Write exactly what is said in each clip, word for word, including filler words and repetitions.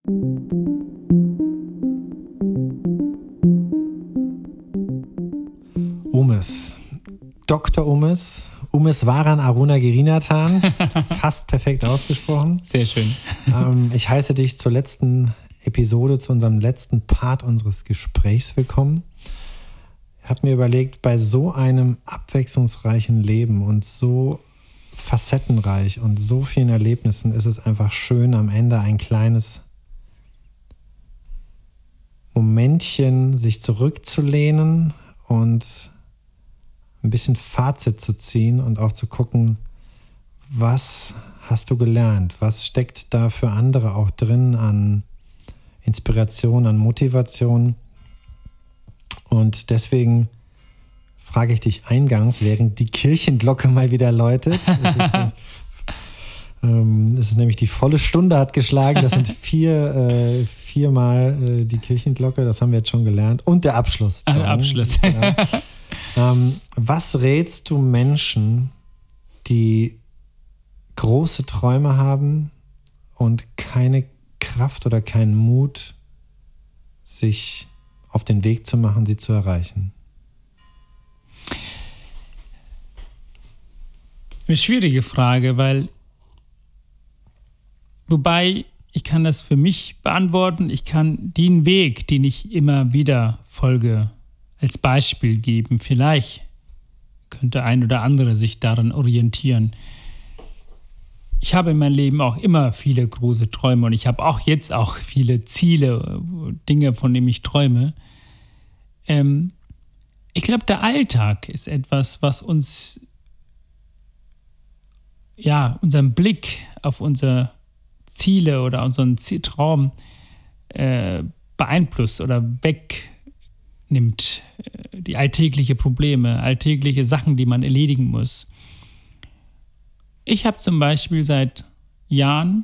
Umes. Doktor Umes. Umes Varan Arunagirinathan. Fast perfekt ausgesprochen. Sehr schön. Ähm, ich heiße dich zur letzten Episode, zu unserem letzten Part unseres Gesprächs willkommen. Ich habe mir überlegt, bei so einem abwechslungsreichen Leben und so facettenreich und so vielen Erlebnissen ist es einfach schön, am Ende ein kleines Momentchen sich zurückzulehnen und ein bisschen Fazit zu ziehen und auch zu gucken, was hast du gelernt? Was steckt da für andere auch drin an Inspiration, an Motivation? Und deswegen frage ich dich eingangs, während die Kirchenglocke mal wieder läutet. Es ist, ähm, es ist nämlich die volle Stunde hat geschlagen. Das sind vier, äh, viermal äh, die Kirchenglocke. Das haben wir jetzt schon gelernt. Und der Abschluss. Ah, der Abschluss. Genau. ähm, was rätst du Menschen, die große Träume haben und keine Kraft oder keinen Mut, sich auf den Weg zu machen, sie zu erreichen? Eine schwierige Frage, weil wobei ich kann das für mich beantworten, ich kann den Weg, den ich immer wieder folge, als Beispiel geben. Vielleicht könnte ein oder andere sich daran orientieren. Ich habe in meinem Leben auch immer viele große Träume und ich habe auch jetzt auch viele Ziele, Dinge, von denen ich träume. Ähm, ich glaube, der Alltag ist etwas, was uns, ja, unseren Blick auf unsere Ziele oder unseren Traum äh, beeinflusst oder wegnimmt. Die alltäglichen Probleme, alltägliche Sachen, die man erledigen muss. Ich habe zum Beispiel seit Jahren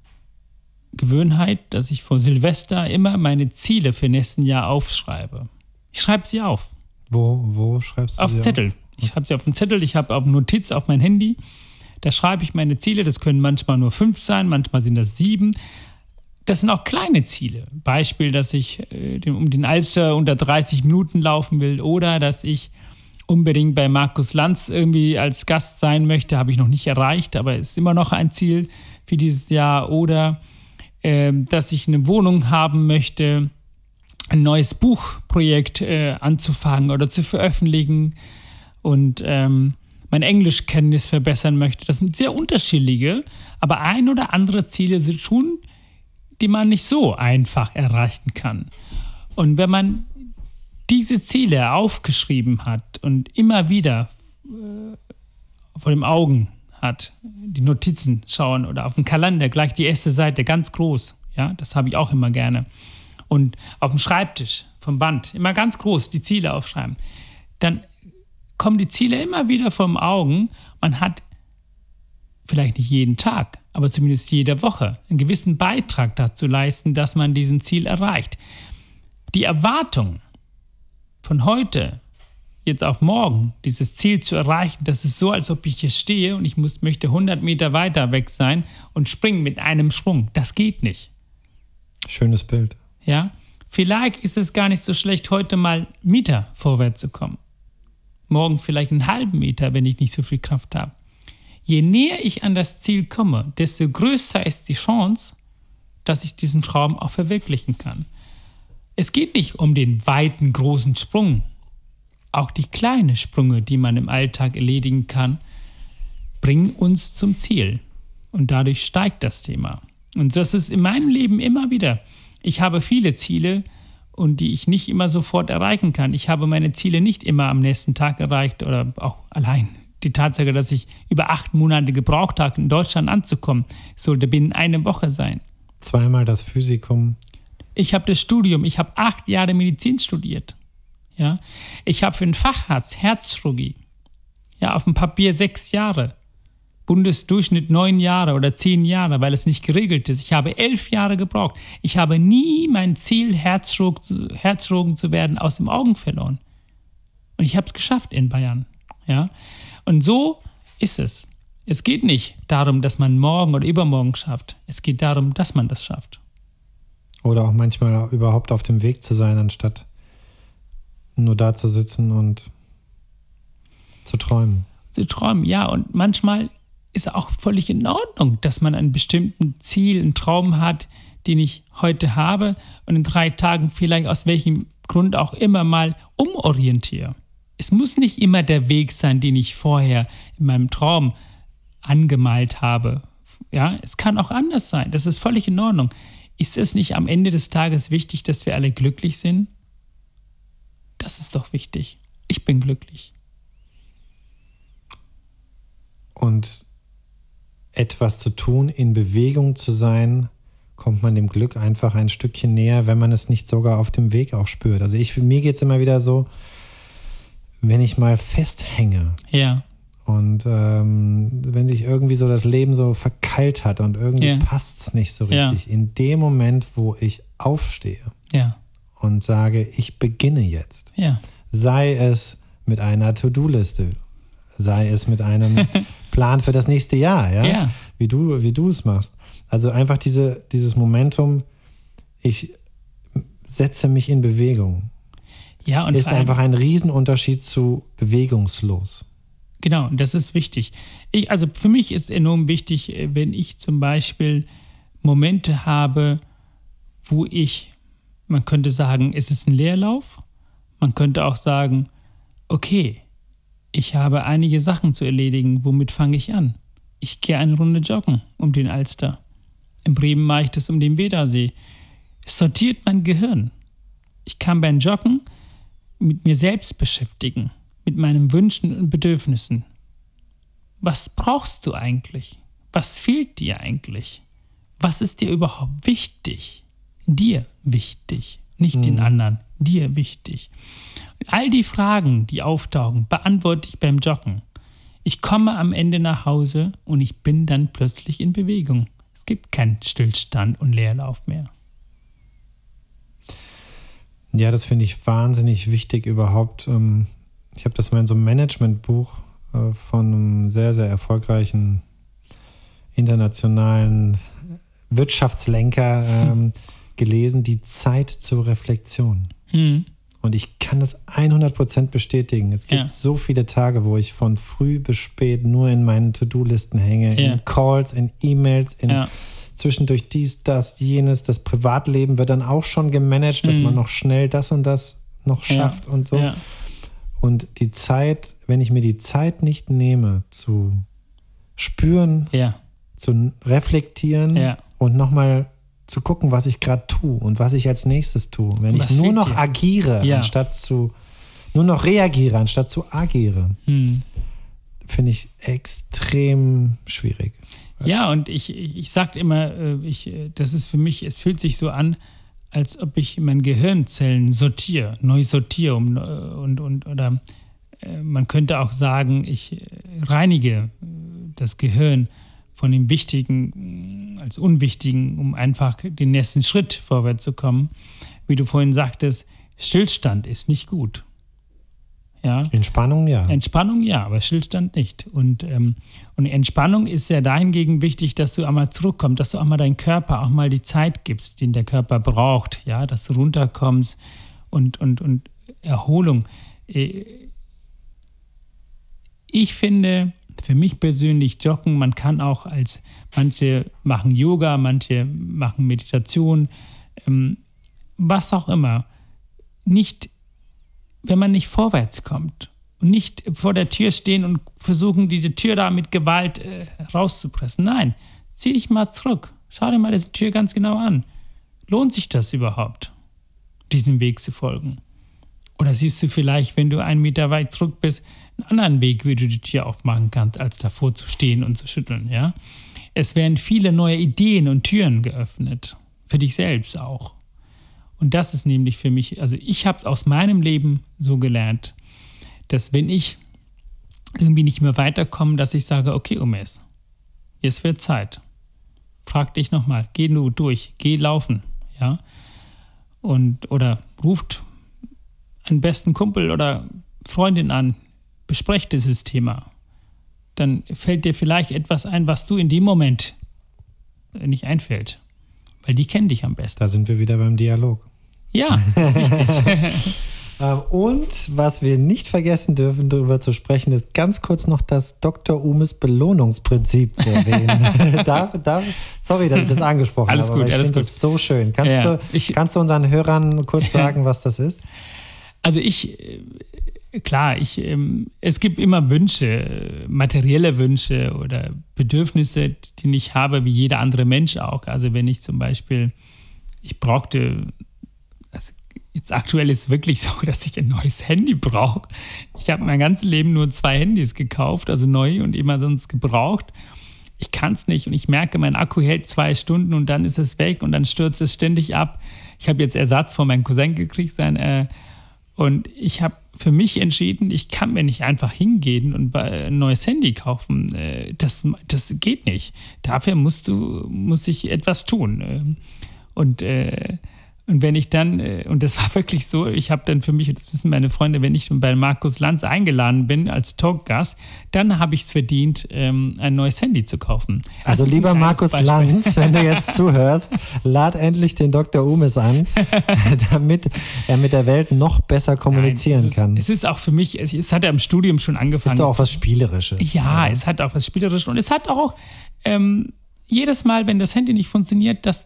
Gewohnheit, dass ich vor Silvester immer meine Ziele für nächsten Jahr aufschreibe. Ich schreibe sie auf. Wo, wo schreibst du auf sie Zettel. auf? Ich schreibe sie auf einen Zettel, ich habe auf eine Notiz auf mein Handy. Da schreibe ich meine Ziele. Das können manchmal nur fünf sein, manchmal sind das sieben. Das sind auch kleine Ziele. Beispiel, dass ich äh, um den Alster unter dreißig Minuten laufen will oder dass ich unbedingt bei Markus Lanz irgendwie als Gast sein möchte, habe ich noch nicht erreicht, aber ist immer noch ein Ziel für dieses Jahr. Oder äh, dass ich eine Wohnung haben möchte, ein neues Buchprojekt äh, anzufangen oder zu veröffentlichen und ähm, meine Englischkenntnis verbessern möchte. Das sind sehr unterschiedliche, aber ein oder andere Ziele sind schon, die man nicht so einfach erreichen kann. Und wenn man diese Ziele aufgeschrieben hat und immer wieder äh, vor den Augen hat, die Notizen schauen oder auf den Kalender, gleich die erste Seite, ganz groß, ja, das habe ich auch immer gerne. Und auf dem Schreibtisch, vom Band, immer ganz groß die Ziele aufschreiben. Dann kommen die Ziele immer wieder vor den Augen. Man hat vielleicht nicht jeden Tag, aber zumindest jede Woche einen gewissen Beitrag dazu leisten, dass man diesen Ziel erreicht. Die Erwartung von heute, jetzt auch morgen, dieses Ziel zu erreichen, das ist so, als ob ich hier stehe und ich muss, möchte hundert Meter weiter weg sein und springen mit einem Schwung. Das geht nicht. Schönes Bild. Ja, vielleicht ist es gar nicht so schlecht, heute mal einen Meter vorwärts zu kommen. Morgen vielleicht einen halben Meter, wenn ich nicht so viel Kraft habe. Je näher ich an das Ziel komme, desto größer ist die Chance, dass ich diesen Traum auch verwirklichen kann. Es geht nicht um den weiten, großen Sprung. Auch die kleinen Sprünge, die man im Alltag erledigen kann, bringen uns zum Ziel. Und dadurch steigt das Thema. Und das ist in meinem Leben immer wieder. Ich habe viele Ziele, und die ich nicht immer sofort erreichen kann. Ich habe meine Ziele nicht immer am nächsten Tag erreicht oder auch allein die Tatsache, dass ich über acht Monate gebraucht habe, in Deutschland anzukommen, sollte binnen einer Woche sein. Zweimal das Physikum. Ich habe das Studium, ich habe acht Jahre Medizin studiert. Ja? Ich habe für einen Facharzt Herzchirurgie, ja, auf dem Papier sechs Jahre. Bundesdurchschnitt neun Jahre oder zehn Jahre, weil es nicht geregelt ist. Ich habe elf Jahre gebraucht. Ich habe nie mein Ziel, Herzchirurg, Herzchirurgen zu werden, aus den Augen verloren. Und ich habe es geschafft in Bayern. Ja? Und so ist es. Es geht nicht darum, dass man morgen oder übermorgen schafft. Es geht darum, dass man das schafft. Oder auch manchmal überhaupt auf dem Weg zu sein, anstatt nur da zu sitzen und zu träumen. Zu träumen, ja. Und manchmal ist auch völlig in Ordnung, dass man ein bestimmtes Ziel, einen Traum hat, den ich heute habe und in drei Tagen vielleicht aus welchem Grund auch immer mal umorientiere. Es muss nicht immer der Weg sein, den ich vorher in meinem Traum angemalt habe. Ja, es kann auch anders sein. Das ist völlig in Ordnung. Ist es nicht am Ende des Tages wichtig, dass wir alle glücklich sind? Das ist doch wichtig. Ich bin glücklich. Und etwas zu tun, in Bewegung zu sein, kommt man dem Glück einfach ein Stückchen näher, wenn man es nicht sogar auf dem Weg auch spürt. Also ich, mir geht es immer wieder so, wenn ich mal festhänge. Ja. Und ähm, wenn sich irgendwie so das Leben so verkeilt hat und irgendwie ja. passt es nicht so richtig. Ja. In dem Moment, wo ich aufstehe ja. und sage, ich beginne jetzt, ja. sei es mit einer To-Do-Liste, sei es mit einem Plan für das nächste Jahr, ja? Ja. Wie du, wie du es machst. Also einfach diese, dieses Momentum, ich setze mich in Bewegung. Ja, und ist einfach ein Riesenunterschied zu bewegungslos. Genau, und das ist wichtig. Ich, also für mich ist enorm wichtig, wenn ich zum Beispiel Momente habe, wo ich, man könnte sagen, es ist ein Leerlauf. Man könnte auch sagen, okay, ich habe einige Sachen zu erledigen. Womit fange ich an? Ich gehe eine Runde joggen um den Alster. In Bremen mache ich das um den Wedersee. Es sortiert mein Gehirn. Ich kann beim Joggen mit mir selbst beschäftigen, mit meinen Wünschen und Bedürfnissen. Was brauchst du eigentlich? Was fehlt dir eigentlich? Was ist dir überhaupt wichtig? Dir wichtig, nicht mhm. den anderen, dir wichtig. Und all die Fragen, die auftauchen, beantworte ich beim Joggen. Ich komme am Ende nach Hause und ich bin dann plötzlich in Bewegung. Es gibt keinen Stillstand und Leerlauf mehr. Ja, das finde ich wahnsinnig wichtig überhaupt. Ich habe das mal in so einem Managementbuch von einem sehr, sehr erfolgreichen internationalen Wirtschaftslenker hm. gelesen, die Zeit zur Reflexion. Hm. Und ich kann das hundert Prozent bestätigen. Es gibt ja. so viele Tage, wo ich von früh bis spät nur in meinen To-Do-Listen hänge, ja. in Calls, in E-Mails, in ja. zwischendurch dies, das, jenes. Das Privatleben wird dann auch schon gemanagt, dass mhm. man noch schnell das und das noch schafft ja. und so. Ja. Und die Zeit, wenn ich mir die Zeit nicht nehme, zu spüren, ja. zu reflektieren ja. und nochmal zu gucken, was ich gerade tue und was ich als nächstes tue. Wenn was ich nur noch dir? agiere, ja. anstatt zu, nur noch reagiere, anstatt zu agiere, hm. finde ich extrem schwierig. Ja, und ich, ich sage immer, ich, das ist für mich, es fühlt sich so an, als ob ich meine Gehirnzellen sortiere, neu sortiere. Um, und, und, oder man könnte auch sagen, ich reinige das Gehirn von dem Wichtigen als Unwichtigen, um einfach den nächsten Schritt vorwärts zu kommen. Wie du vorhin sagtest, Stillstand ist nicht gut. Ja? Entspannung ja. Entspannung ja, aber Stillstand nicht. Und, ähm, und Entspannung ist ja dahingegen wichtig, dass du einmal zurückkommst, dass du auch mal deinem Körper auch mal die Zeit gibst, den der Körper braucht, ja, dass du runterkommst und, und, und Erholung. Ich finde, für mich persönlich Joggen, man kann auch als, manche machen Yoga, manche machen Meditation, ähm, was auch immer, nicht, wenn man nicht vorwärts kommt und nicht vor der Tür stehen und versuchen, diese Tür da mit Gewalt äh, rauszupressen. Nein, zieh dich mal zurück. Schau dir mal diese Tür ganz genau an. Lohnt sich das überhaupt, diesen Weg zu folgen? Oder siehst du vielleicht, wenn du einen Meter weit zurück bist, einen anderen Weg, wie du die Tür aufmachen kannst, als davor zu stehen und zu schütteln, ja? Es werden viele neue Ideen und Türen geöffnet. Für dich selbst auch. Und das ist nämlich für mich, also ich habe es aus meinem Leben so gelernt, dass wenn ich irgendwie nicht mehr weiterkomme, dass ich sage, okay, Umes, jetzt wird Zeit. Frag dich nochmal, geh nur durch, geh laufen, ja? Und, oder ruft einen besten Kumpel oder Freundin an, besprecht dieses Thema. Dann fällt dir vielleicht etwas ein, was du in dem Moment nicht einfällt. weil die kennen dich am besten. Da sind wir wieder beim Dialog. Ja, das ist wichtig. Und was wir nicht vergessen dürfen, darüber zu sprechen, ist ganz kurz noch das Doktor Umes Belohnungsprinzip zu erwähnen. darf, darf, sorry, dass ich das angesprochen alles habe, gut, aber ich finde das so schön. Kannst, ja, du, ich, kannst du unseren Hörern kurz sagen, was das ist? Also ich, klar, ich, es gibt immer Wünsche, materielle Wünsche oder Bedürfnisse, die ich habe, wie jeder andere Mensch auch. Also wenn ich zum Beispiel, ich brauchte... Jetzt aktuell ist es wirklich so, dass ich ein neues Handy brauche. Ich habe mein ganzes Leben nur zwei Handys gekauft, also neu und immer sonst gebraucht. Ich kann es nicht und ich merke, mein Akku hält zwei Stunden und dann ist es weg und dann stürzt es ständig ab. Ich habe jetzt Ersatz von meinem Cousin gekriegt sein, äh, und ich habe für mich entschieden, ich kann mir nicht einfach hingehen und ein neues Handy kaufen. Äh, das, das geht nicht. Dafür musst du, muss ich etwas tun. Und äh, Und wenn ich dann, und das war wirklich so, ich habe dann für mich, das wissen meine Freunde, wenn ich bei Markus Lanz eingeladen bin als Talkgast, dann habe ich es verdient, ein neues Handy zu kaufen. Also lieber Markus Beispiel. Lanz, wenn du jetzt zuhörst, lad endlich den Doktor Umes an, damit er mit der Welt noch besser kommunizieren Nein, es ist, kann. Es ist auch für mich, es hat ja im Studium schon angefangen. Ist doch auch was Spielerisches. Ja, oder? Es hat auch was Spielerisches. Und es hat auch ähm, jedes Mal, wenn das Handy nicht funktioniert, das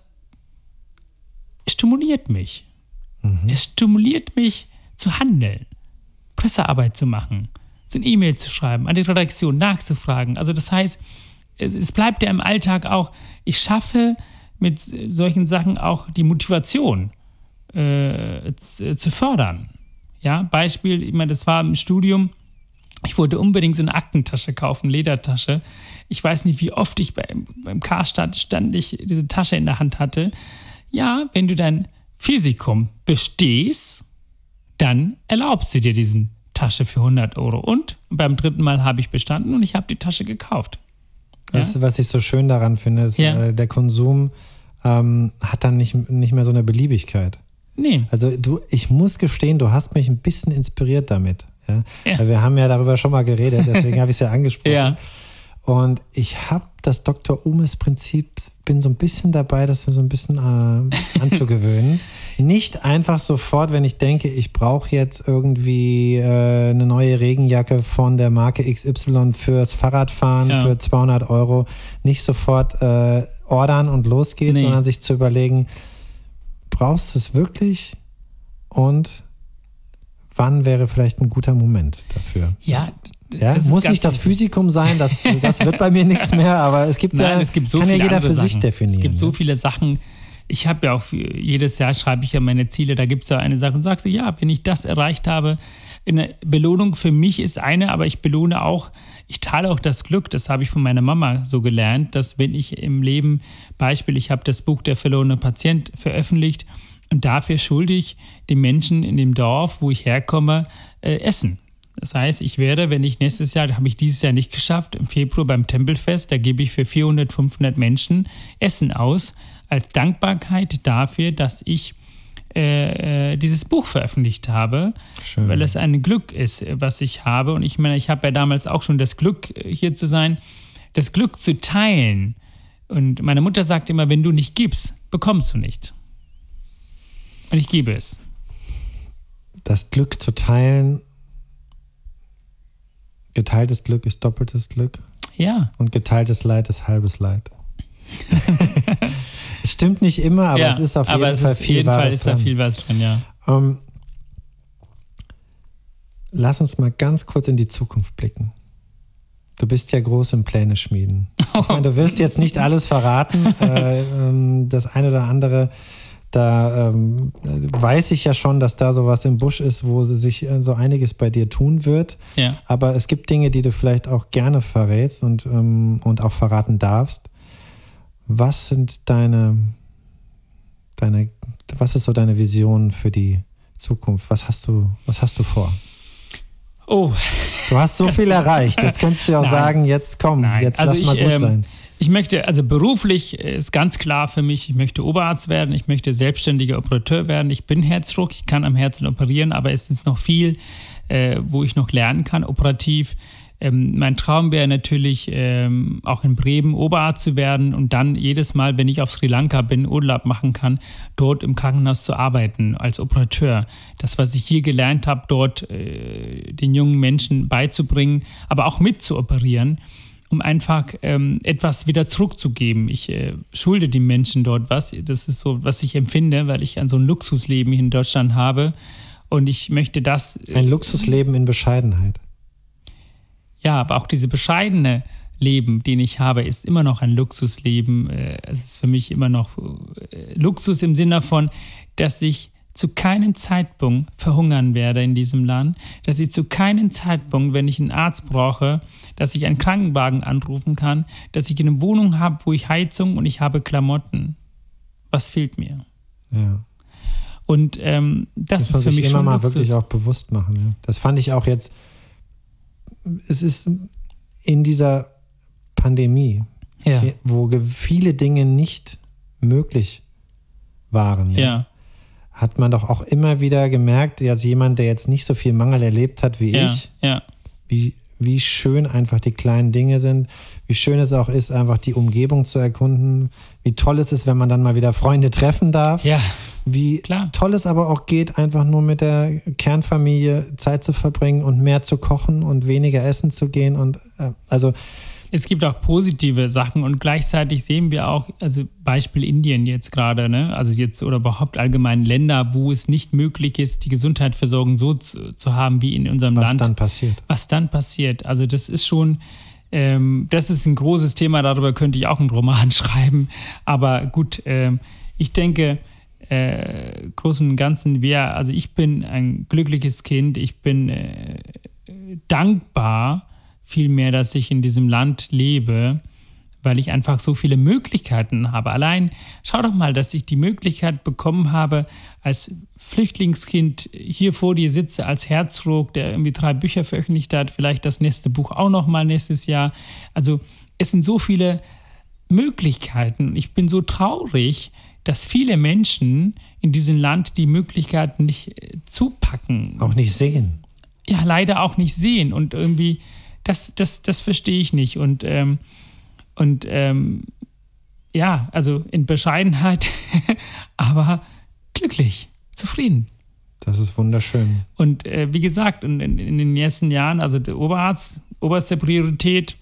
stimuliert mich. Mhm. Es stimuliert mich zu handeln, Pressearbeit zu machen, so eine E-Mail zu schreiben, an die Redaktion nachzufragen. Also das heißt, es bleibt ja im Alltag auch, ich schaffe mit solchen Sachen auch die Motivation äh, zu, zu fördern. Ja, Beispiel, ich meine, das war im Studium, ich wollte unbedingt so eine Aktentasche kaufen, Ledertasche. Ich weiß nicht, wie oft ich beim, beim Karstadt stand, ich diese Tasche in der Hand hatte. Ja, wenn du dein Physikum bestehst, dann erlaubst du dir diesen Tasche für hundert Euro. Und beim dritten Mal habe ich bestanden und ich habe die Tasche gekauft. Ja? Weißt du, was ich so schön daran finde, ist, ja. äh, der Konsum ähm, hat dann nicht, nicht mehr so eine Beliebigkeit. Nee. Also du, ich muss gestehen, du hast mich ein bisschen inspiriert damit. Ja? Ja. Weil wir haben ja darüber schon mal geredet, deswegen habe ich es ja angesprochen. Ja. Und ich habe das Doktor Umes Prinzip, bin so ein bisschen dabei, das mir so ein bisschen äh, anzugewöhnen. Nicht einfach sofort, wenn ich denke, ich brauche jetzt irgendwie äh, eine neue Regenjacke von der Marke X Y fürs Fahrradfahren ja. für zweihundert Euro, nicht sofort äh, ordern und losgeht, nee. sondern sich zu überlegen, brauchst du es wirklich und wann wäre vielleicht ein guter Moment dafür? Ja, Ja, muss nicht das Physikum sein, das, das wird bei mir nichts mehr, aber es gibt Nein, ja, es gibt so kann ja viele jeder für Sachen. sich definieren. Es gibt so ja. viele Sachen. Ich habe ja auch, jedes Jahr schreibe ich ja meine Ziele, da gibt es ja eine Sache und sagst du, ja, wenn ich das erreicht habe, eine Belohnung für mich ist eine, aber ich belohne auch, ich teile auch das Glück, das habe ich von meiner Mama so gelernt, dass wenn ich im Leben, Beispiel, ich habe das Buch Der verlorene Patient veröffentlicht und dafür schulde ich den Menschen in dem Dorf, wo ich herkomme, äh, Essen. Das heißt, ich werde, wenn ich nächstes Jahr, das habe ich dieses Jahr nicht geschafft, im Februar beim Tempelfest, da gebe ich für vierhundert, fünfhundert Menschen Essen aus, als Dankbarkeit dafür, dass ich äh, dieses Buch veröffentlicht habe, Schön. Weil es ein Glück ist, was ich habe. Und ich meine, ich habe ja damals auch schon das Glück, hier zu sein, das Glück zu teilen. Und meine Mutter sagt immer, wenn du nicht gibst, bekommst du nicht. Und ich gebe es. Das Glück zu teilen. Geteiltes Glück ist doppeltes Glück. Ja. Und geteiltes Leid ist halbes Leid. Es stimmt nicht immer, aber ja, es ist auf jeden aber es Fall ist viel jeden Wahres Fall ist dran. da viel was drin, ja. Um, lass uns mal ganz kurz in die Zukunft blicken. Du bist ja groß im Pläne schmieden. Ich meine, du wirst jetzt nicht alles verraten. äh, ähm, das eine oder andere, da ähm, weiß ich ja schon, dass da sowas im Busch ist, wo sich äh, so einiges bei dir tun wird. Ja. Aber es gibt Dinge, die du vielleicht auch gerne verrätst und, ähm, und auch verraten darfst. Was sind deine, deine, was ist so deine Vision für die Zukunft? Was hast du, was hast du vor? Oh. Du hast so viel erreicht. Jetzt könntest du ja auch Nein. sagen, jetzt komm, Nein. jetzt also lass ich, mal gut ähm, sein. Ich möchte, also beruflich ist ganz klar für mich, ich möchte Oberarzt werden, ich möchte selbstständiger Operateur werden. Ich bin Herzdruck, ich kann am Herzen operieren, aber es ist noch viel, äh, wo ich noch lernen kann, operativ. Ähm, mein Traum wäre natürlich, ähm, auch in Bremen Oberarzt zu werden und dann jedes Mal, wenn ich auf Sri Lanka bin, Urlaub machen kann, dort im Krankenhaus zu arbeiten als Operateur. Das, was ich hier gelernt habe, dort äh, den jungen Menschen beizubringen, aber auch mitzuoperieren, um einfach ähm, etwas wieder zurückzugeben. Ich äh, schulde den Menschen dort was. Das ist so, was ich empfinde, weil ich an so ein Luxusleben hier in Deutschland habe. Und ich möchte das... Äh, ein Luxusleben in Bescheidenheit. Ja, aber auch diese bescheidene Leben, den ich habe, ist immer noch ein Luxusleben. Es ist für mich immer noch Luxus im Sinne davon, dass ich zu keinem Zeitpunkt verhungern werde in diesem Land, dass ich zu keinem Zeitpunkt, wenn ich einen Arzt brauche, dass ich einen Krankenwagen anrufen kann, dass ich eine Wohnung habe, wo ich Heizung und ich habe Klamotten. Was fehlt mir? Ja. Und ähm, das, das ist für mich immer schon mal Luxus. Wirklich auch bewusst machen. Ja. Das fand ich auch jetzt. Es ist in dieser Pandemie, ja. wo viele Dinge nicht möglich waren, ja, ja. hat man doch auch immer wieder gemerkt, als jemand, der jetzt nicht so viel Mangel erlebt hat wie ja. ich, ja. wie, wie schön einfach die kleinen Dinge sind, wie schön es auch ist, einfach die Umgebung zu erkunden, wie toll es ist, wenn man dann mal wieder Freunde treffen darf. Ja. Wie Klar. toll es aber auch geht, einfach nur mit der Kernfamilie Zeit zu verbringen und mehr zu kochen und weniger essen zu gehen. Und äh, also es gibt auch positive Sachen und gleichzeitig sehen wir auch, also Beispiel Indien jetzt gerade, ne? Also jetzt oder überhaupt allgemein Länder, wo es nicht möglich ist, die Gesundheitsversorgung so zu, zu haben wie in unserem was Land. Was dann passiert. Was dann passiert. Also das ist schon, ähm, das ist ein großes Thema, darüber könnte ich auch einen Roman schreiben. Aber gut, ähm, ich denke, Äh, Großen und Ganzen, wir, also ich bin ein glückliches Kind, ich bin äh, dankbar vielmehr, dass ich in diesem Land lebe, weil ich einfach so viele Möglichkeiten habe. Allein, schau doch mal, dass ich die Möglichkeit bekommen habe, als Flüchtlingskind hier vor dir sitze, als Herzog, der irgendwie drei Bücher veröffentlicht hat, vielleicht das nächste Buch auch noch mal nächstes Jahr. Also es sind so viele Möglichkeiten. Ich bin so traurig, dass viele Menschen in diesem Land die Möglichkeiten nicht zupacken. Auch nicht sehen. Ja, leider auch nicht sehen. Und irgendwie, das, das, das verstehe ich nicht. Und, ähm, und ähm, ja, also in Bescheidenheit, aber glücklich, zufrieden. Das ist wunderschön. Und äh, wie gesagt, in, in, in den nächsten Jahren, also der Oberarzt, oberste Priorität.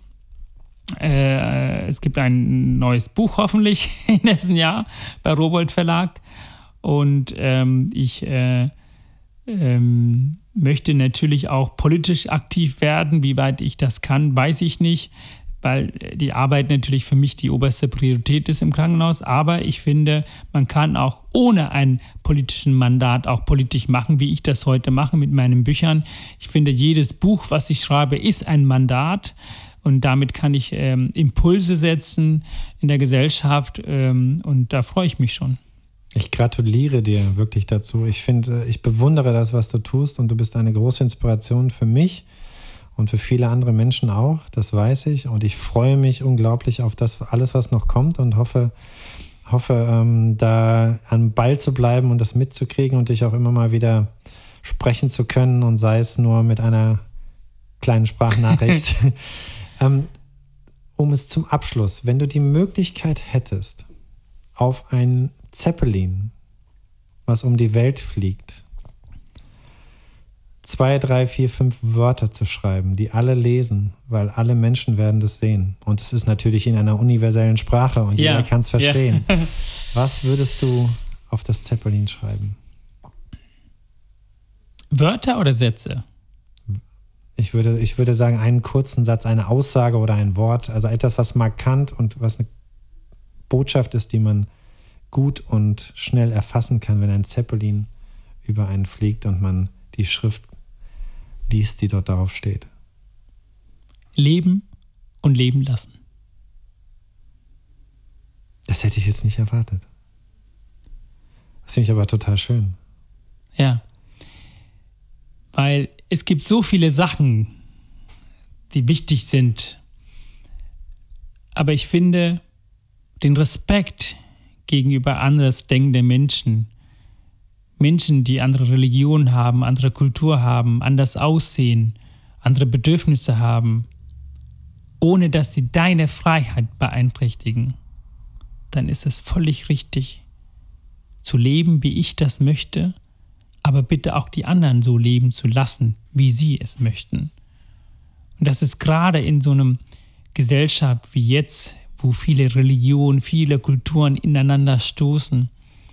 Äh, es gibt ein neues Buch hoffentlich im nächsten Jahr bei Rowohlt Verlag. Und ähm, ich äh, ähm, möchte natürlich auch politisch aktiv werden. Wie weit ich das kann, weiß ich nicht, weil die Arbeit natürlich für mich die oberste Priorität ist im Krankenhaus. Aber ich finde, man kann auch ohne ein politisches Mandat auch politisch machen, wie ich das heute mache mit meinen Büchern. Ich finde, jedes Buch, was ich schreibe, ist ein Mandat. Und damit kann ich ähm, Impulse setzen in der Gesellschaft ähm, und da freue ich mich schon. Ich gratuliere dir wirklich dazu. Ich finde, ich bewundere das, was du tust und du bist eine große Inspiration für mich und für viele andere Menschen auch, das weiß ich. Und ich freue mich unglaublich auf das alles, was noch kommt und hoffe, hoffe ähm, da am Ball zu bleiben und das mitzukriegen und dich auch immer mal wieder sprechen zu können und sei es nur mit einer kleinen Sprachnachricht. Ähm, um es zum Abschluss, wenn du die Möglichkeit hättest, auf ein Zeppelin, was um die Welt fliegt, zwei, drei, vier, fünf Wörter zu schreiben, die alle lesen, weil alle Menschen werden das sehen. Und es ist natürlich in einer universellen Sprache und ja, jeder kann es verstehen. Ja. Was würdest du auf das Zeppelin schreiben? Wörter oder Sätze? Ich würde, ich würde sagen, einen kurzen Satz, eine Aussage oder ein Wort, also etwas, was markant und was eine Botschaft ist, die man gut und schnell erfassen kann, wenn ein Zeppelin über einen fliegt und man die Schrift liest, die dort darauf steht. Leben und leben lassen. Das hätte ich jetzt nicht erwartet. Das finde ich aber total schön. Ja. Weil es gibt so viele Sachen, die wichtig sind. Aber ich finde, den Respekt gegenüber anders denkenden Menschen, Menschen, die andere Religion haben, andere Kultur haben, anders aussehen, andere Bedürfnisse haben, ohne dass sie deine Freiheit beeinträchtigen, dann ist es völlig richtig, zu leben, wie ich das möchte, aber bitte auch die anderen so leben zu lassen, wie sie es möchten. Und das ist gerade in so einer Gesellschaft wie jetzt, wo viele Religionen, viele Kulturen ineinander stoßen,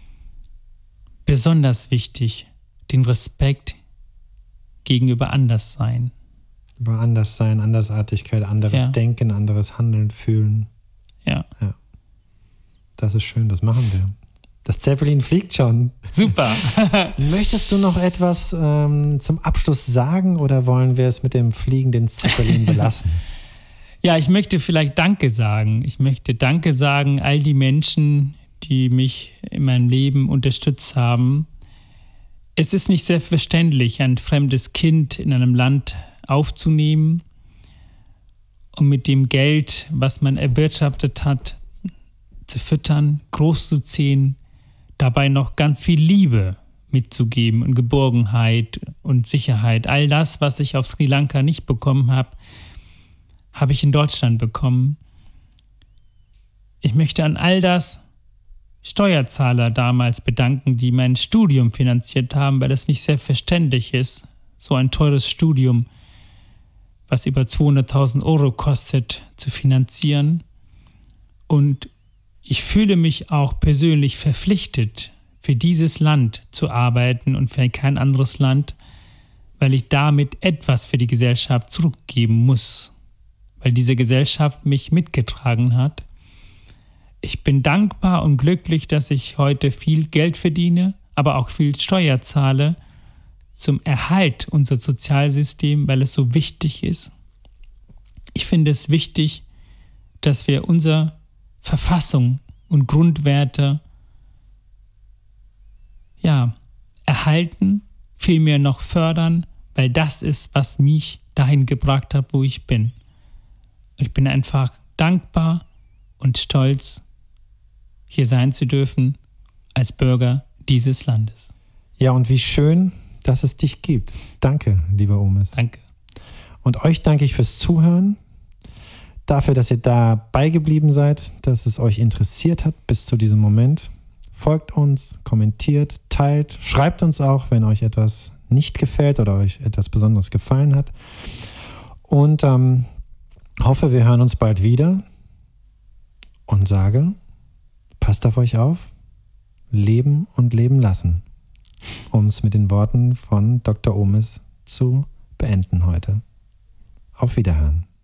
besonders wichtig, den Respekt gegenüber Anderssein. Über Anderssein, Andersartigkeit, anderes Ja. Denken, anderes Handeln, Fühlen. Ja. Ja. Das ist schön, das machen wir. Das Zeppelin fliegt schon. Super. Möchtest du noch etwas ähm, zum Abschluss sagen oder wollen wir es mit dem fliegenden Zeppelin belassen? Ja, ich möchte vielleicht Danke sagen. Ich möchte Danke sagen all die Menschen, die mich in meinem Leben unterstützt haben. Es ist nicht selbstverständlich, ein fremdes Kind in einem Land aufzunehmen und mit dem Geld, was man erwirtschaftet hat, zu füttern, großzuziehen, dabei noch ganz viel Liebe mitzugeben und Geborgenheit und Sicherheit. All das, was ich auf Sri Lanka nicht bekommen habe, habe ich in Deutschland bekommen. Ich möchte an all das Steuerzahler damals bedanken, die mein Studium finanziert haben, weil es nicht selbstverständlich ist, so ein teures Studium, was über zweihunderttausend Euro kostet, zu finanzieren. Und ich fühle mich auch persönlich verpflichtet, für dieses Land zu arbeiten und für kein anderes Land, weil ich damit etwas für die Gesellschaft zurückgeben muss, weil diese Gesellschaft mich mitgetragen hat. Ich bin dankbar und glücklich, dass ich heute viel Geld verdiene, aber auch viel Steuer zahle zum Erhalt unseres Sozialsystems, weil es so wichtig ist. Ich finde es wichtig, dass wir unsere Verfassung und Grundwerte ja, erhalten, vielmehr noch fördern, weil das ist, was mich dahin gebracht hat, wo ich bin. Ich bin einfach dankbar und stolz, hier sein zu dürfen als Bürger dieses Landes. Ja, und wie schön, dass es dich gibt. Danke, lieber Omis. Danke. Und euch danke ich fürs Zuhören, dafür, dass ihr dabei geblieben seid, dass es euch interessiert hat bis zu diesem Moment. Folgt uns, kommentiert, teilt, schreibt uns auch, wenn euch etwas nicht gefällt oder euch etwas Besonderes gefallen hat. Und ähm, hoffe, wir hören uns bald wieder und sage, passt auf euch auf, leben und leben lassen, um es mit den Worten von Doktor Omis zu beenden heute. Auf Wiederhören.